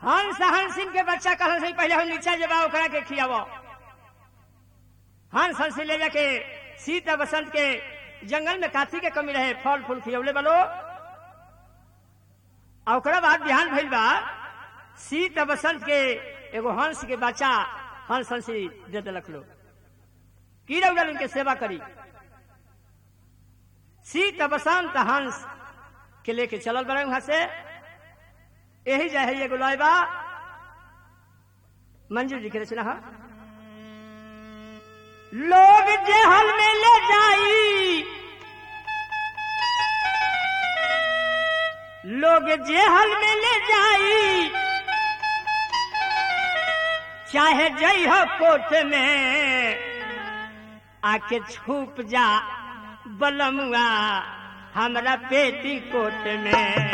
हंस हंसिन के बच्चा कहल से पहले हम नीचा जबा ओकरा के खियावो। हंस हंसी ले जाके शीत बसंत के जंगल में काथी के कमी रहे, फल फूल खियौले बलो। और ओकरा बाद बिहान भइल बा, शीत बसंत के एगो हंस के बच्चा हंस हंसी दे दिलक लो की रउल उनके सेवा करी। शीत बसंत हंस के लेके चलल बड़े वहां से। यही जाए है एगो लॉयबा मंजूर जी के रचना है। लोग जेहल में ले जाई, लोग जेहल में ले जाई, चाहे जई हो कोट में, आके छुप जा बलमुआ हमरा पेटी कोट में।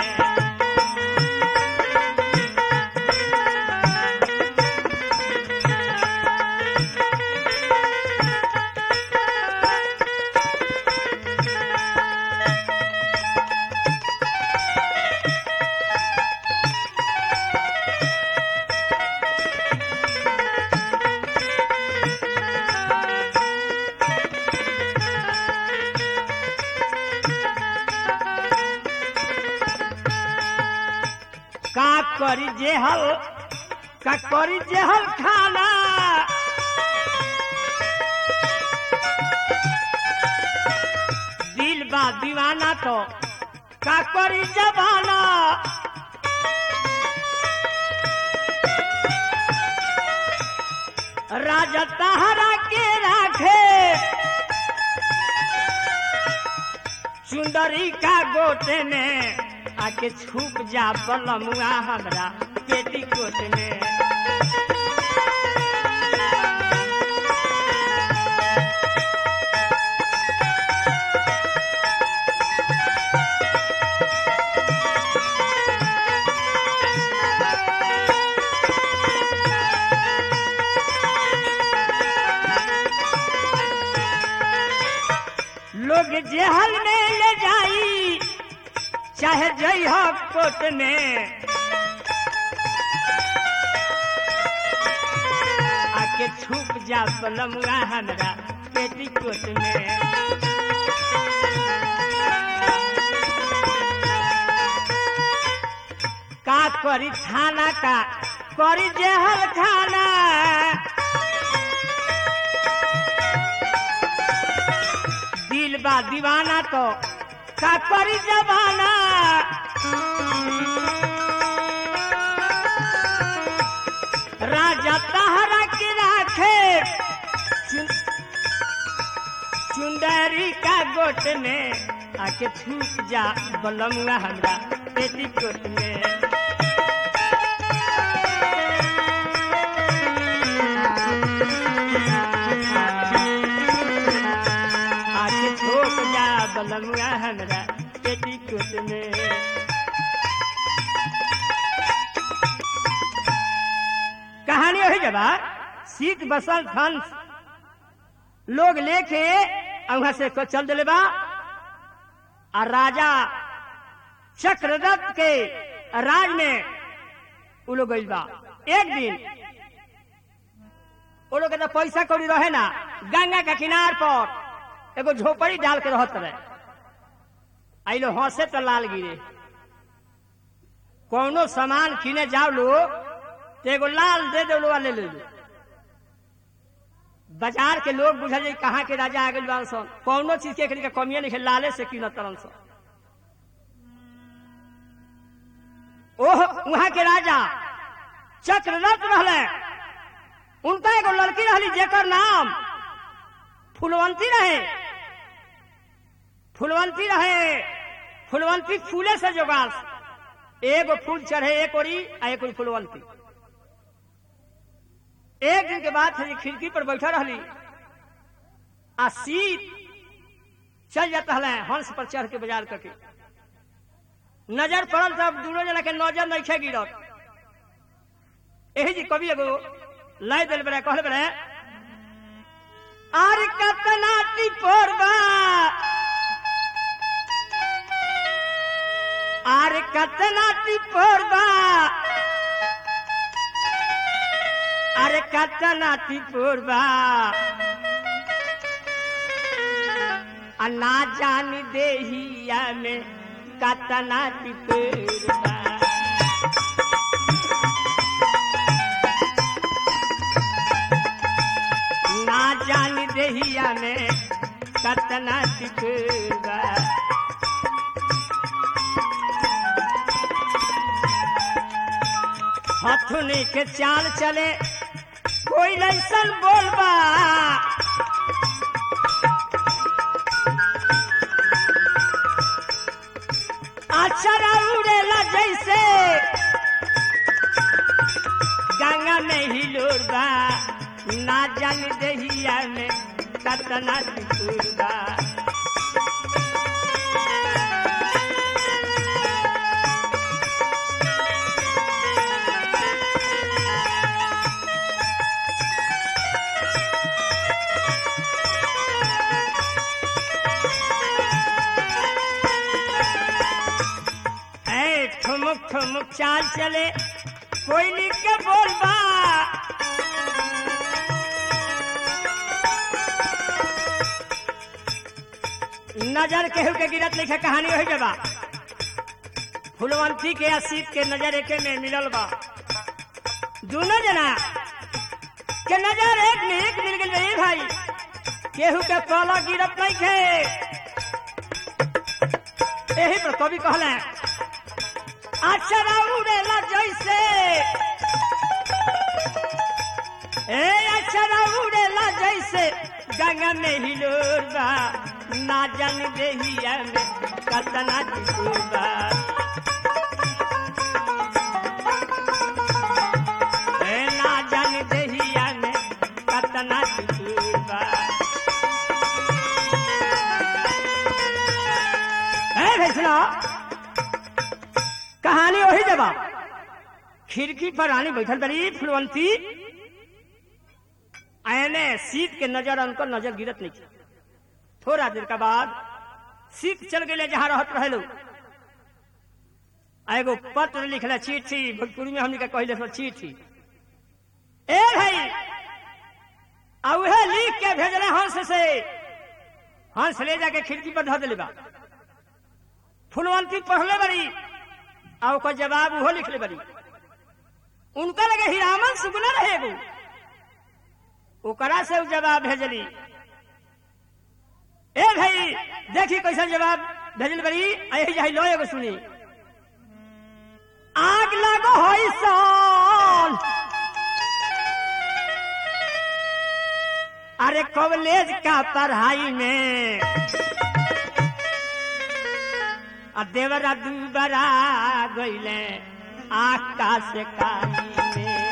का करी जेहल खाना, दिल बा दीवाना तो का करी जबाना। राजा तहरा के राखे चुंदरी का गोटे में, आके छुप जा बलमुआ हमरा पेटी कोट में। लोग जेहल में ले जाई, चाहे जई हो कोट में, आके छुप जा बलमुआ हमरा पेटी कोट में। का करी थाना का करी जेहल खाना, दिल बा दीवाना तो का करी जबाना। राजा तहरा के राखे चुंदरी का गोट में, आके छूट जा बलमुआ हमरा पेटी कोट में। आके छूट जा बलमुआ हमरा पेटी कोट में। कहानी वही जबा शीत बसंत हंस लोग लेके वहां से चल दिले बा। और राजा चक्ररथ के राज में वो लोग गइल बा। एक दिन वो लोग के पैसा कौड़ी रहे ना, गंगा के किनार पर एगो झोपड़ी डाल के रहत रहे। आई लो हंसे तो लाल गिरे। कौनो सामान किने जाओ लो तो एगो लाल दे दो लो, ले लो। बाजार के लोग बुझल जाए कहाँ के राजा आ गए बाल सन, कौनो चीज के कमिया नहीं, लाले से कीन तरन सन। ओह वहां के राजा चक्ररथ रहले, उनका एगो लड़की रहली जेकर नाम फूलवंती रहे। फूलवंती रहे, फूलवंती फूले से जोगाल, एगो फूल चढ़े एक ओरी आ एक ओरी फूलवंती। एक दिन के बाद खिड़की पर बैठा रहली आ शीत चल जाता है हंस पर चढ़ के बाजार करके। नजर पड़ल तब दोनों जना के नजर नहीं खे गिरत। यही जी कवि एगो लाई दिल बड़े कहल बड़े, आर कतना टिपोरबा, आर कतना टिपोरबा, अरे कतना तिपुरबा ना जान देहिया में कतना तिपुरबा ना जान देहिया में कतना तिपुरबा हथुनी के चाल चले कोई लैसन बोलबा अक्षरा उड़ेला जैसे गंगा में हिलोरबा ना जान देहिया में कतना तिपुरबा ठुमुक चाल चले कोई लिख के बोलबा नजर केहू के गिरत लिखे कहानी हो जबा फुलवंती के असीत के नजर एके में मिलल बा दोनों जना के नजर एक में एक मिल गई भाई केहू के कला गिरत नहीं खे यही पर कवि कहले अक्षरा उड़ेला जैसे अक्षरा उड़ेला जैसे गंगा में हिलोरबा ना जान देहिया में कतना तिपुरबा ना जान देहिया में कतना तिपुरबा सुनो कहानी वही जवाब खिड़की पर रानी बैठल बड़ी फुलवंती आने शीत के नजर उनको नजर गिरत नहीं थोड़ा देर के बाद शीत चल गए जहां रहत रहे लोग एगो पत्र लिखला चिट्ठी भोजपुरी में हमने का कहले सो चिट्ठी ए भाई औहे लिख के भेजले हंस से हंस ले जाके खिड़की पर धर देले बा फुलवंती पढ़ले बड़ी और का जवाब वो लिख ले बड़ी उनका लगे हीरामन सुगना रहेगो ओकरा से जवाब भेजली ए भाई देखी कैसा जवाब भेजल बड़ी यही जाही लो एगो सुनी आग लगो होई सन अरे कॉलेज का पढ़ाई में देवरा दुबरा गईले आकाश काली में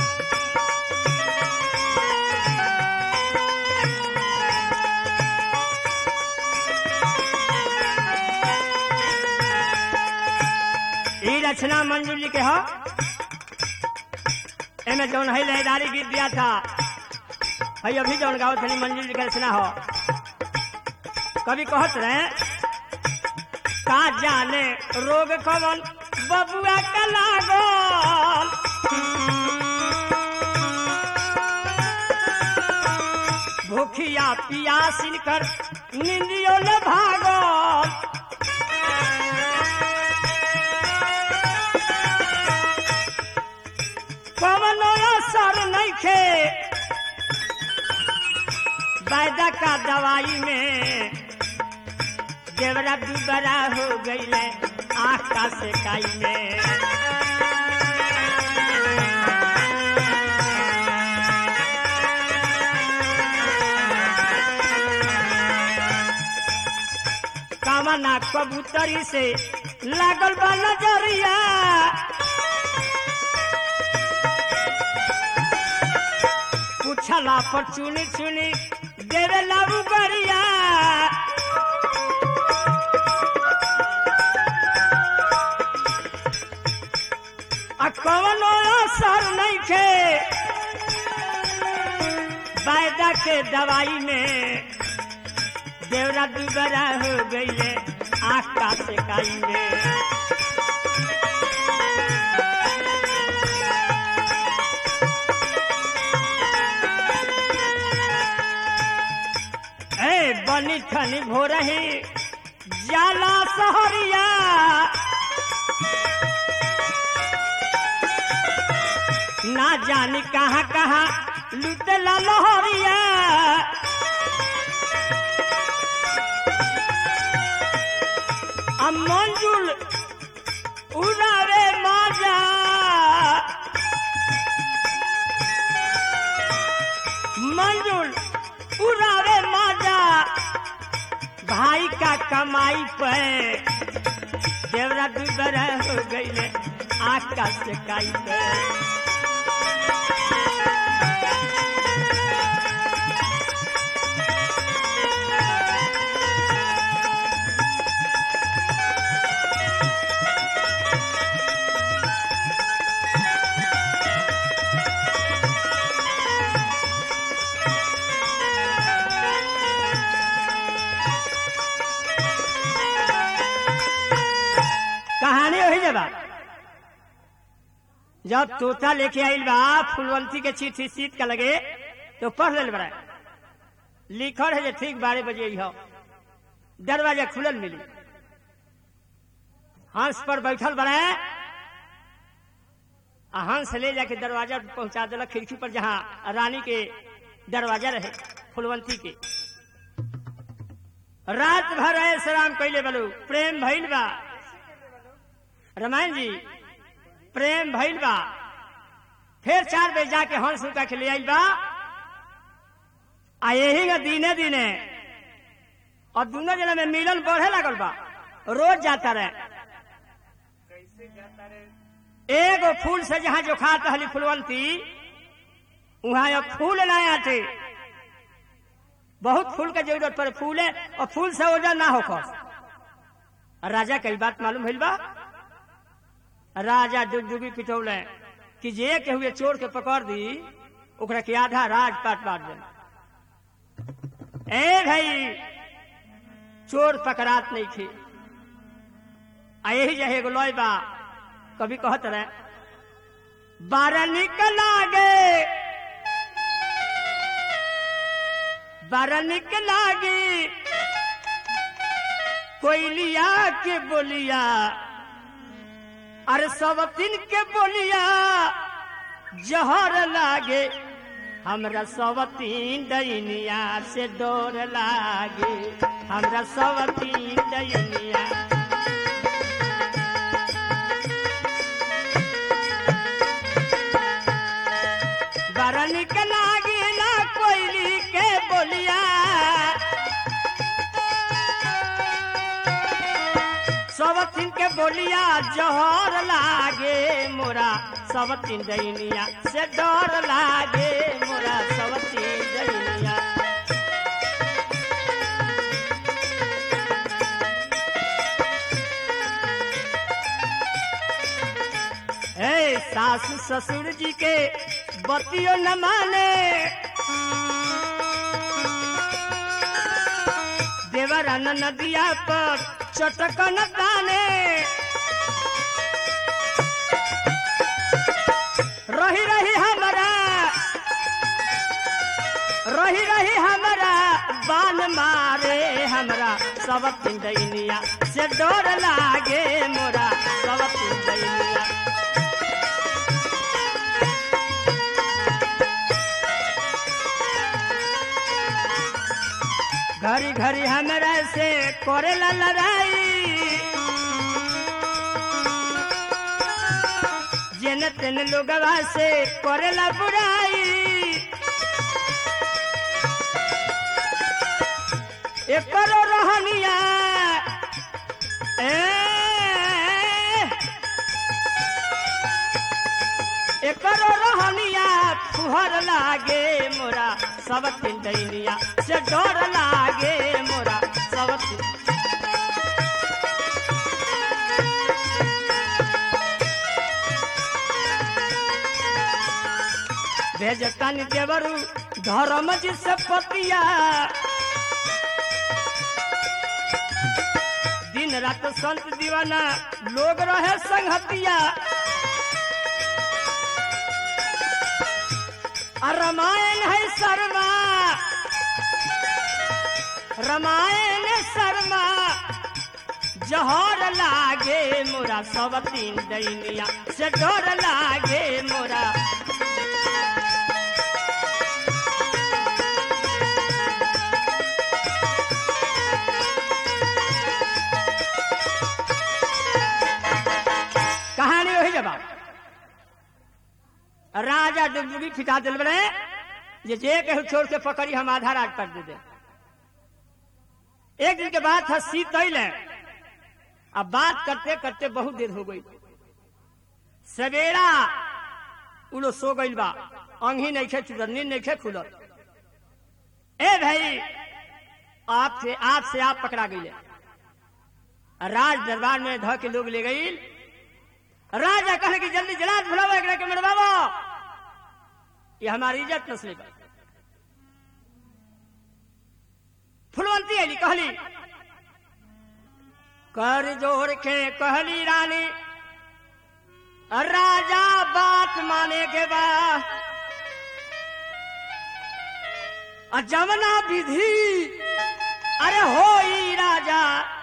ये रचना मंजूर जी के हो एमे जौन है लहदारी गीत दिया था है अभी जौन गाओ थे मंजूर जी के रचना हो कभी कहत रहे का जाने रोग कवन बबुआ का लागल भूखिया पियासिन कर निंदियों ने भागल कवन असर नहीं खे वायदा का दवाई में देवरा दुबरा हो गईले आकाश काई में कामना कबूतरी से लागल बा नजरिया पूछला पर चुनी चुनी देवे लाबू गरिया कवनो असर नहीं खे वायदा के दवाई में देवरा दुबरा हो गई आकाश काई में देखनी भोरही जाला सहरिया ना जानी कहाँ कहाँ लुटला लहरिया मंजुल उड़ावे माजा मंजुल उड़ावे माजा भाई का कमाई पे देवरा दुबर हो गई आकाश से काई पे कहानी वही जब जब तोता लेके आई बा फुलवंती के चिट्ठी सीट का लगे तो पढ़ ले बड़ा लिखल है ठीक 12 बजे हो दरवाजा खुलल मिली हंस पर बैठल बड़ा हंस ले जाके दरवाजा पहुंचा दिला खिड़की पर जहां रानी के दरवाजा रहे फुलवंती के रात भर ऐसे राम कैले बलू प्रेम भइल बा रामायण जी प्रेम भइल बा फिर 4 बजे जाके हंस उठा के ले आई बा आ यही का दिने दिने और दोनों जना में मिलन बढ़े लगल बा रोज जाता रहे कैसे जाता रहे एगो फूल से जहां जो खाता हली फुलवंती वहां अब फूल ना आते बहुत फूल का जरूरत पड़े फूल है और फूल से ओजन ना हो राजा कई बात मालूम भइल बा राजा डुगडुगी पिटौले कि जे के हुए चोर के पकड़ दी ओकरा के आधा राजपाट बांट दे ए भाई चोर पकड़ात नहीं थे आ यही जहे एगो लॉय बा कभी कहत रहे 12 निकला गे 12 निकला गे कोयलिया के बोलिया अरे सब दिन के बोलिया जहर लागे हमरा सब तीन दैनिया से डोर लागे हमरा सब तीन दैनिया बड़ा निक लागे ना कोयली के बोलिया सब तीन के बोलिया जहर लागे मोरा सब तीन दैनिया से डर लागे मोरा सब तीन दैनिया ए सास ससुर जी के बतियो न माने देवरा नदिया पर चटकन ताने रही रही हमरा बान मारे हमरा सब तीन दैनिया से डर लागे मोरा सब तीन दैनिया घड़ी घड़ी हमरा से करेला लड़ाई जेन तेन लोगवा से करेला बुराई एकरो रहनिया एकरो रहनिया फुहर लागे मोरा सब तीन दैनिया से डर लागे मोरा सब तीन भेजतानी देवरू धर्म जी से पतिया दिन रात संत दीवाना लोग रहे संगतिया रामायण है शर्मा रामायण शर्मा जहर लागे मोरा सब तीन दैनिया से डर लागे मोरा कहानी वही जवाब राजा डुगडुगी फिटा दिल बने जे कहू छोड़ के पकड़ी हम आधा रात कर दे। एक दिन के बाद था सीत तैल अब बात करते करते बहुत देर हो गई। सवेरा उलो सो गई बा अंगी नहीं खे चुदरनी नहीं खे खुलत। ए भाई आपसे आप पकड़ा गई। राज दरबार में ध के लोग ले गई। राजा कहने की जल्दी जलाद भुलाओ एक के मरवाओ ये हमारी इज्जत नस्ली पर। फुलवंती अली कहली कर जोड़ के कहली रानी राजा बात माने के बाद जमना विधि अरे होई राजा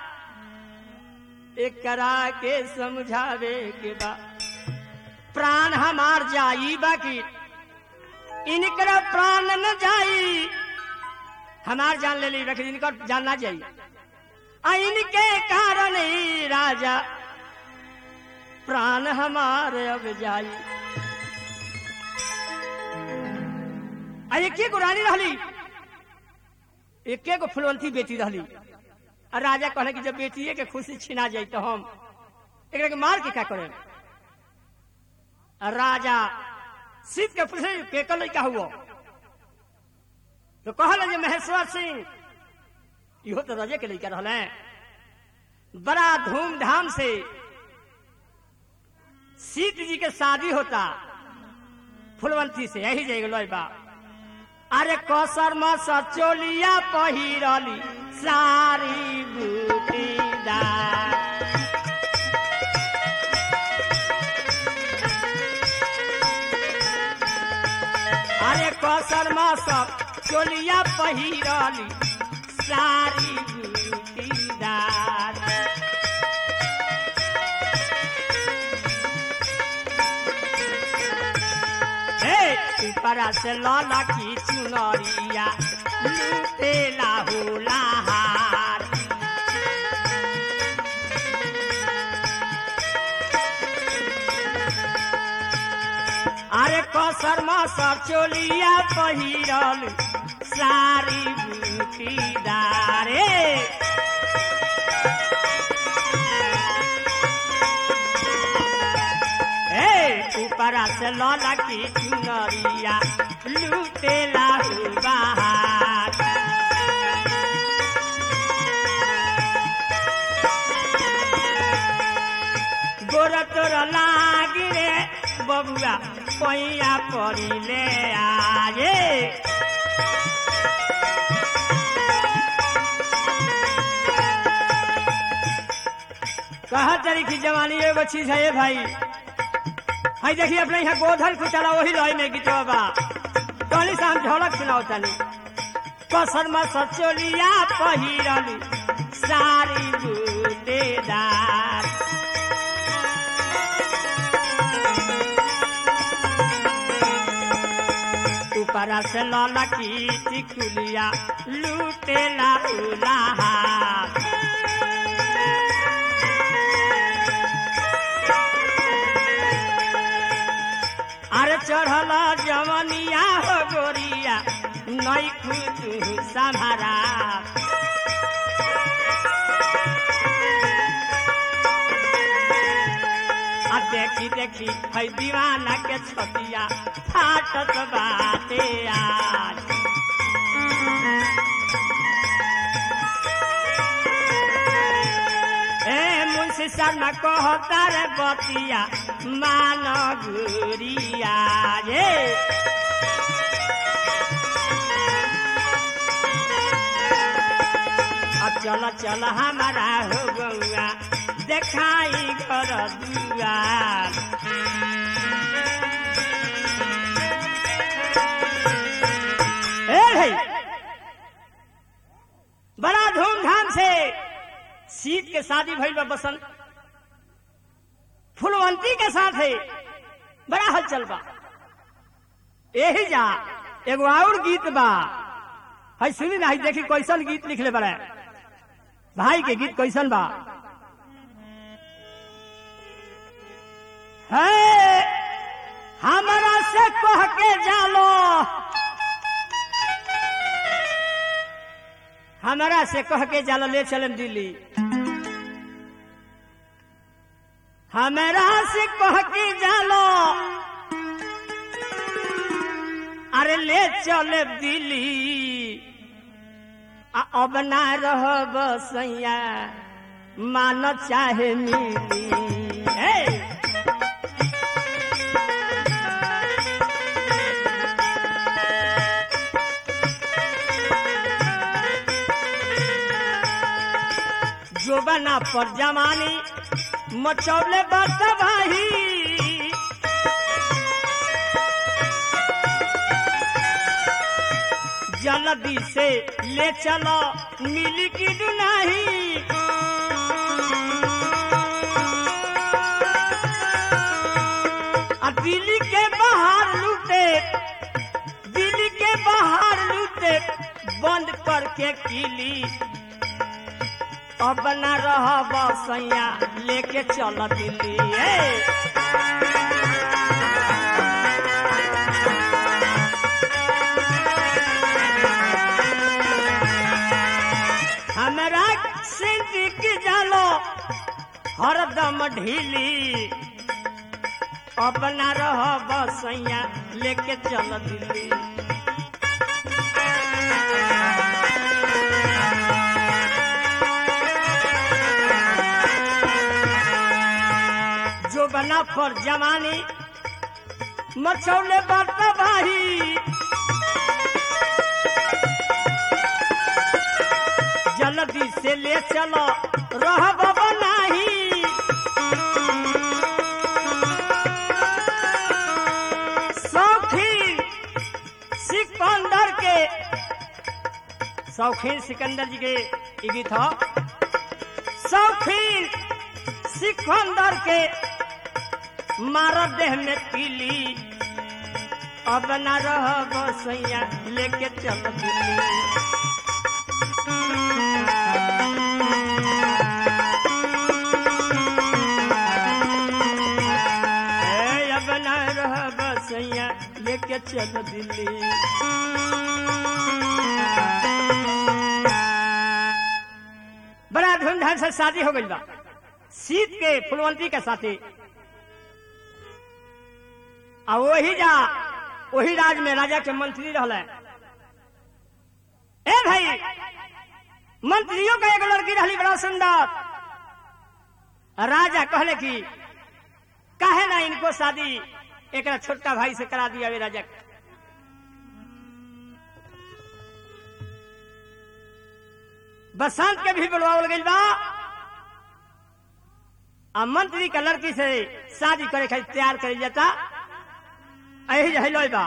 एक करा के समझावे के बाद प्राण हमार जाई बाकी इनकर प्राण न जाई हमार जान ले ली रख इनकर जान ना जाई इनके कारण ही राजा प्राण हमारे अब जाई। एक को रानी रहली एक को फुलवंती बेटी रहली। राजा कहले कि जब बेटिए के खुशी छिना जाए तो हम एक के मार के क्या करें। राजा सीत के पूछे के कल क्या हुआ तो कहले जे महेश्वर सिंह इहो तो राजे के लेकर रहले बड़ा धूमधाम से सीत जी के शादी होता फुलवंती से यही जाएगा बा। अरे कसर में सचोलिया पहिरली सारी बूटीदार अरे कसर में सचोलिया पहिरली सारी बूटीदार परा से लौला की चुनरिया लूटे लाहू लहार अरे कसर में सब चोलिया पहिरल सारी बूटीदार ऊपरा से लौला की चुनरिया लूटे लाहू बहार गोर तोर लागी रे बबुआ पैया पड़ी ले आए कहा तरीकी जवानी एगो चीज है भाई। हाई देखिए अपने यहाँ गोधन कुचला वही लय में गीतवा बा तोली से हम ढोलक सुनाओ तनी कसर में सचोलिया पहिरली सारी बूटेदार ऊपरा से लौला की टिकुलिया लूटे लाहू लहार अरे चढ़ला जवनिया हो गोरिया नई खुद संभारा देखी देखी है दीवाना के छतिया फाटत बाते आज मुंशी शर्मा कहता रे बतिया मान गुरिया रे अब चल चल हमारा हो गौआ देखाई घर दुआर के शादी भइल बा बसंत फुलवंती के साथ है, बड़ा हलचल बा। यही जा एगो और गीत बा, है सुनी ना, देखी कैसन गीत लिखले बड़े भाई के गीत कैसन बा। है हमरा से कह के जालो, हमरा से कह के जालो ले चलम दिल्ली, हमरा से कह के जालो अरे ले चले दिल्ली, अब ना रहब सैया मान चाहे मिली। जोबना पर जमानी मचौले बात भाई, जल्दी से ले चलो मिली की दुनाही। दिल्ली के बाहर लूटे, दिल्ली के बाहर लूटे बंद करके किली, अब न रहब सैया लेके चल दिल्ली। हमरा से दिख जालो हरदम ढीली, अब न रहब सैया लेके चल दिल्ली। जो बना पर जमानी मचौले बात भाई, जल्दी से ले चलो रहब नहीं। शौकीन सिकंदर के, शौकीन सिकंदर जी के गीत हो, शौकीन सिकंदर के मार देह में पीली, अब न रहब सैया लेके चल दिल्ली। अब न रहब सैया लेके चल दिल्ली। बड़ा धूमधाम से शादी हो गई बा सीत के फुलवंती के साथी। आ वही राज में राजा के मंत्री रहले। ए भाई, मंत्रियों का एक लड़की रहली बड़ा सुंदर। राजा कहले कि काहे ना इनको शादी एक छोटका भाई से करा दिया। राजा बसंत के भी बुलवावल गइल बा, आ मंत्री का लड़की से शादी करे खातिर तैयार कर जाता। यही जहिल बा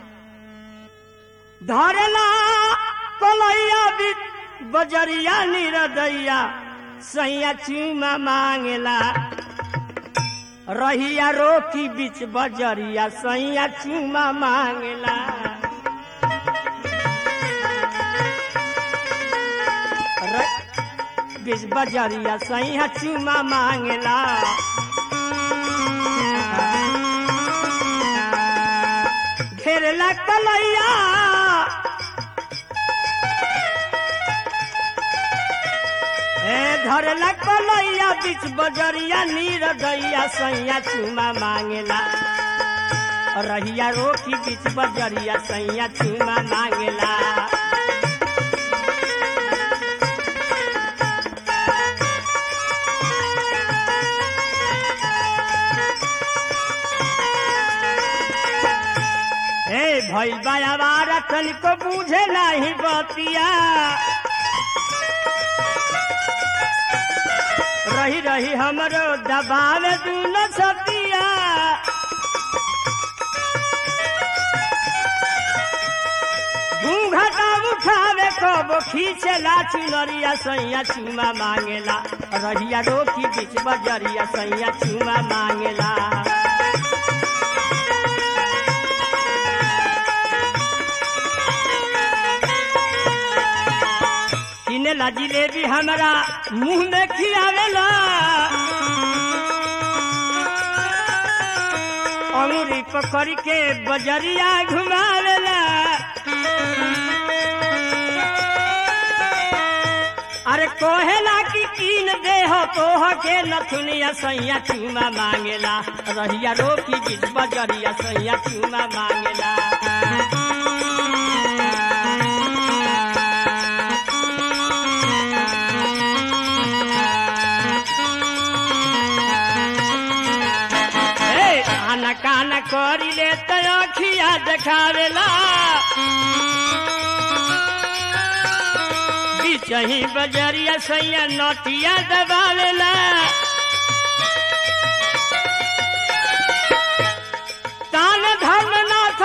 धरेला कलैया बजरिया निरदैया, सैया चूमा मांगेला रहिया रोकी बीच बजरिया, सैया चूमा मांगेला। बीच बजरिया सैया चूमा मांगेला। घेरला कलैया धरला कलैया बीच बजरिया नीरदैया, सैया चूमा मांगेला रहिया रोकी बीच बजरिया, सैया चूमा मांगेला। भइल बायावारा तनिको बूझे नहीं बतिया, रही रही हमरो दबाव दून सतिया। घूंघटा उठावे कबो खींचेला चुनरिया सैया चुमा मांगेला रहिया रोकी बीच बजरिया सैया चुमा मांगेला किनेला जिलेबी हमरा मुंह में खियावेला अंगूरी पकड़ के बजरिया घुमावेला अरे कोहेला की कीन देह तोह के नथुनिया सैया चुमा मांगेला रहिया रोकी बीच बजरिया सैया चुमा मांगेला काना करी ले तो अखिया देखावेला बिचही बजरिया सैया नोटिया दबावेला तान धर्मनाथ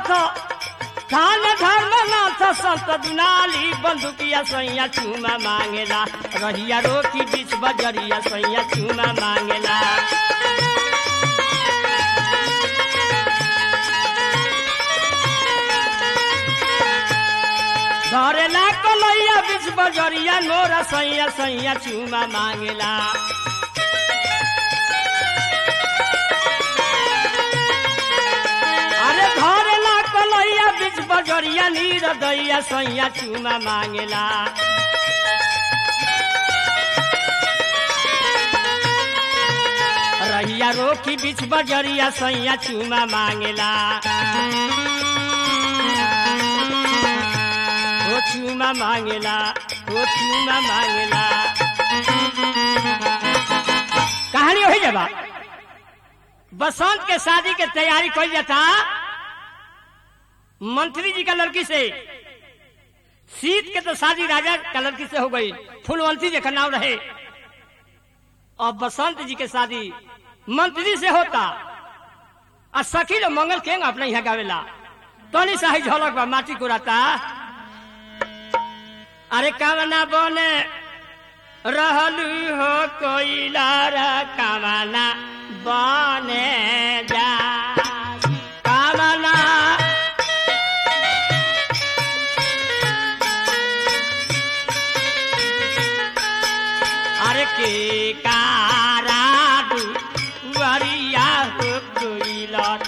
संत दुनाली बंदुकिया सैया चुमा मांगेला रहिया रोकी बीच बजरिया सैया चुमा मांगेला धरेला कलैया बीच बजरिया नोरा सैया सैया चुमा मांगेला अरे धरेला कलैया बीच बजरिया नीर दैया सैया चुमा मांगेला रहिया रोकी बीच बजरिया सैया चुमा मांगेला चुमा मांगेला चुमा मांगेला कहानी हो जाबा बसंत के शादी के तैयारी कर जाता मंत्री जी का लड़की से शीत के तो शादी राजा का लड़की से हो गई फूलवंती जी का नाम रहे और बसंत जी के शादी मंत्री से होता और सखी लोग मंगल के अपने यहाँ गावेला तोनी शाही झलक बा माटी कुराता अरे कामना बने रहलू हो कोइलारा कामना बने जा कामना अरे के कारा दुआरिया हो कोइलार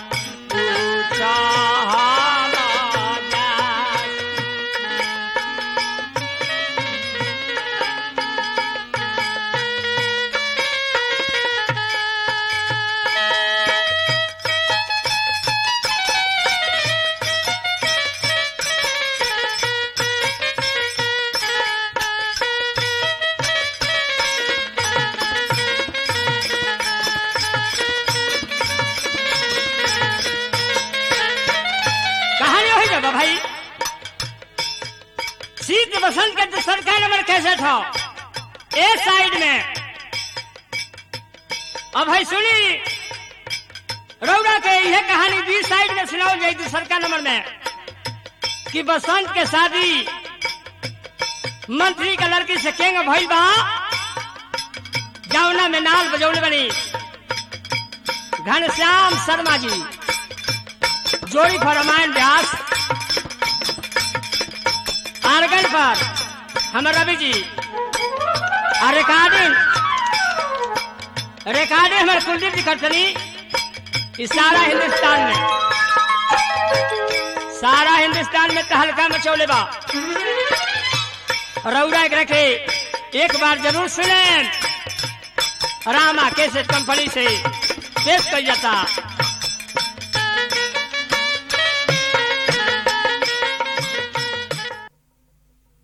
भाई शीत बसंत के तो सरकार नंबर कैसे था ए साइड में अब भाई सुनी रौरा के यह कहानी बी साइड में सुनाओ जाए तो सरकार नंबर में कि बसंत के शादी मंत्री का लड़की से केंग भइल बा जौना में नाल बजौले बनी घनश्याम शर्मा जी जोड़ी पर रामायण व्यास आर्गन पर हमारे रवि जी और रिकॉर्डिंग हमारे कुलदीप जी करतनी इस सारा हिंदुस्तान में तहलका मचौले बा रौरा रखे एक बार जरूर सुने रामा कैसेट कंपनी से पेश कर जाता